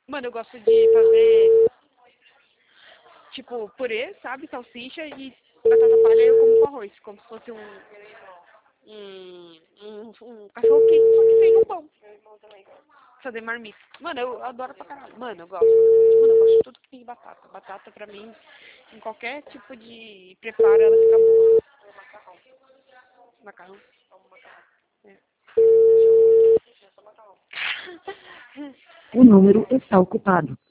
Mano, eu gosto de fazer, tipo, purê, sabe? Salsicha e batata palha eu como com arroz, como se fosse um cachorro quente, só que sem um pão. Fazer marmita. Mano, eu adoro pra caralho. Mano, eu gosto. Mano, eu gosto de tudo que tem batata. Batata, pra mim, em qualquer tipo de preparo, ela fica boa. Macarrão. É. O número está ocupado.